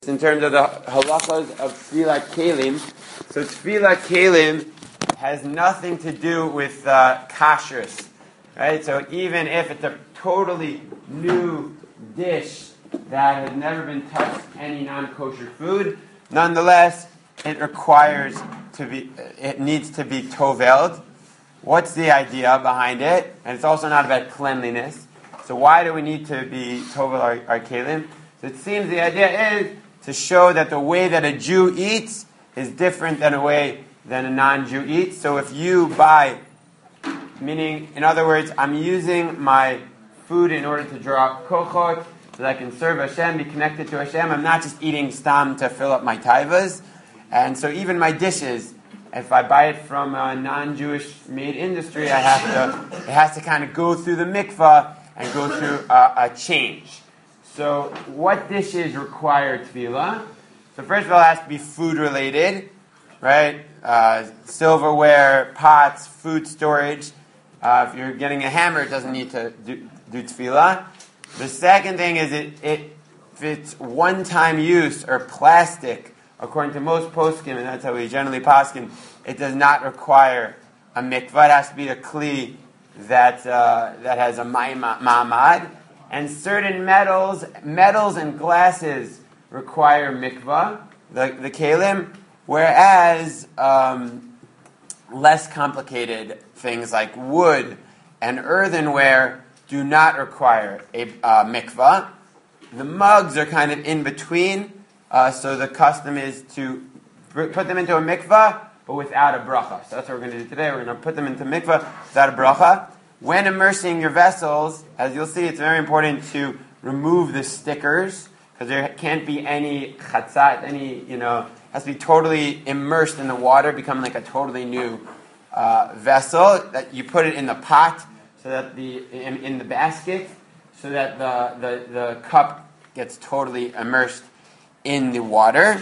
in terms of the halachas of tefillah kelim. So tefillah kelim has nothing to do with kashrus, right? So even if it's a totally new dish that has never been touched any non-kosher food, nonetheless it needs to be toveld. What's the idea behind it? And it's also not about cleanliness. So why do we need to be tovel our kelim? So it seems the idea is to show that the way that a Jew eats is different than a way than a non-Jew eats. So if you buy, meaning, in other words, I'm using my food in order to draw kochot, so that I can serve Hashem, be connected to Hashem. I'm not just eating stam to fill up my taivas. And so even my dishes, if I buy it from a non-Jewish made industry, it has to kind of go through the mikvah and go through a change. So, what dishes require tefillah? So, first of all, it has to be food related, right? Silverware, pots, food storage. If you're getting a hammer, it doesn't need to do tefillah. The second thing is if it's one-time use or plastic, according to most poskim, and that's how we generally poskim, it does not require a mikvah. It has to be a kli that has a ma'amad. And certain metals and glasses require mikvah, the kelim, whereas less complicated things like wood and earthenware do not require a mikvah. The mugs are kind of in between, so the custom is to put them into a mikvah, but without a bracha. So that's what we're going to do today. We're going to put them into mikvah without a bracha. When immersing your vessels, as you'll see, it's very important to remove the stickers, because there can't be any chatzat, has to be totally immersed in the water, become like a totally new vessel. That you put it in the pot, so that in the basket, so that the cup gets totally immersed in the water.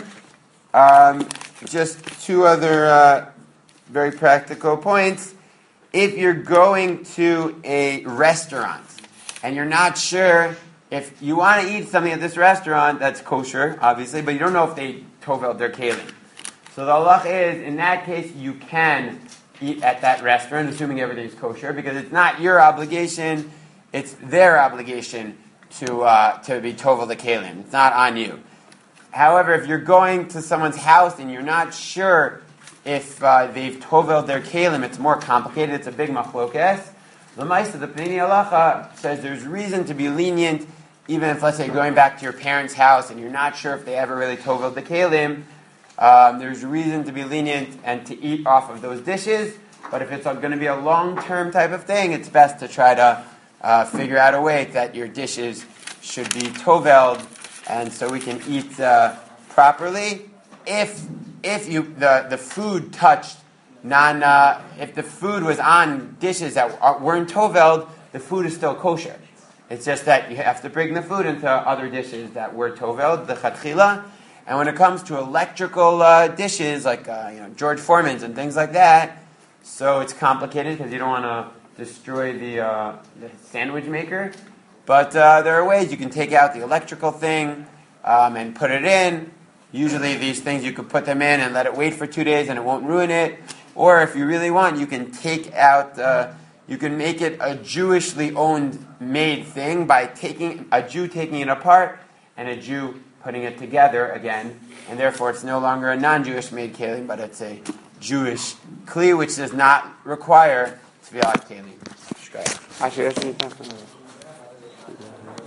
Just two other very practical points. If you're going to a restaurant and you're not sure if you want to eat something at this restaurant that's kosher, obviously, but you don't know if they toveled their kelim. So the halach is, in that case, you can eat at that restaurant, assuming everything's kosher, because it's not your obligation, it's their obligation to be tovel the kelim. It's not on you. However, if you're going to someone's house and you're not sure if they've toveled their kelim, it's more complicated. It's a big machlokes. The Maisa, the Pnei Halacha, says there's reason to be lenient, even if, let's say, going back to your parents' house and you're not sure if they ever really toveled the kelim. There's reason to be lenient and to eat off of those dishes. But if it's going to be a long-term type of thing, it's best to try to figure out a way that your dishes should be toveled, and so we can eat properly. If the food touched if the food was on dishes that weren't toveld, the food is still kosher. It's just that you have to bring the food into other dishes that were toveld, the chatchila. And when it comes to electrical dishes like George Foreman's and things like that, so it's complicated because you don't want to destroy the sandwich maker. But there are ways you can take out the electrical thing and put it in. Usually these things you could put them in and let it wait for 2 days and it won't ruin it. Or if you really want, you can take out, you can make it a Jewishly owned made thing by a Jew taking it apart and a Jew putting it together again. And therefore it's no longer a non-Jewish made kelim, but it's a Jewish kli, which does not require tefillah kelim.